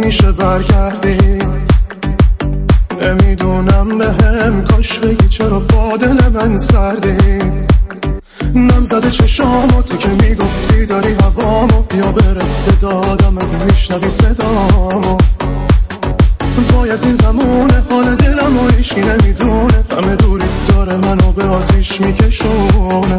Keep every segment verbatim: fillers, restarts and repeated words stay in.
میشه برگردی. نمیدونم به هم کاش بگی چرا با دل من سردی. نم زده چشامو تو که میگفتی داری هوامو، بیا برس به دادم اگه میشنوی صدامو. وای از این زمونه حال دلمو هیچی نمیدونه، همه دوری داره منو به آتیش میکشونه.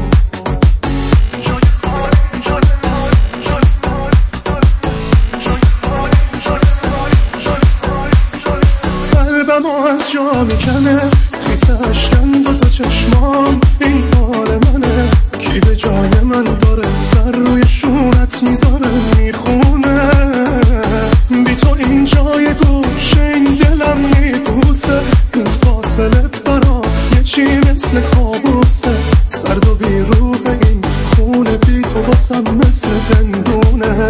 قلبمو از جا میکنه خیسه اشکن دو تا چشمام، این حال منه. کی به جای من داره سر روی شونت میذاره میخونه. بی تو این جای گوشه این دلم میبوسه، این فاصله برا یه چی مثل کابوسه. سرد و بی روح این خونه بی تو باسم مثل زندونه.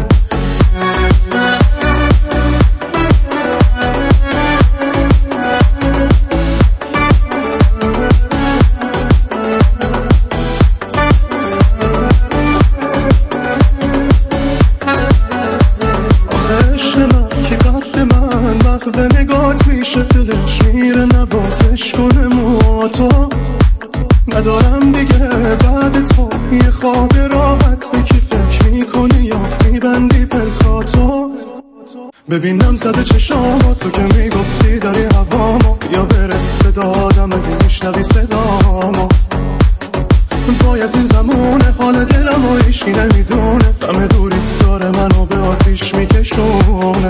به نگات میشه دلش میره نوازش کنه مواتو. ندارم دیگه بعد تو یه خواب راحت، یکی فکر میکنی یا میبندی پلکاتو. ببینم زده چشامو تو که میگفتی داری هوامو، یا برس به دادم اگه میشنوی صدامو. وای از این زمونه حال دلمو هیچی نمیدونه، همه دوری داره منو به آتیش میکشونه.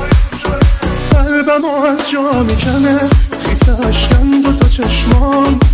قلبمو از جا میکنه خیسه اشکن دو تا چشمام،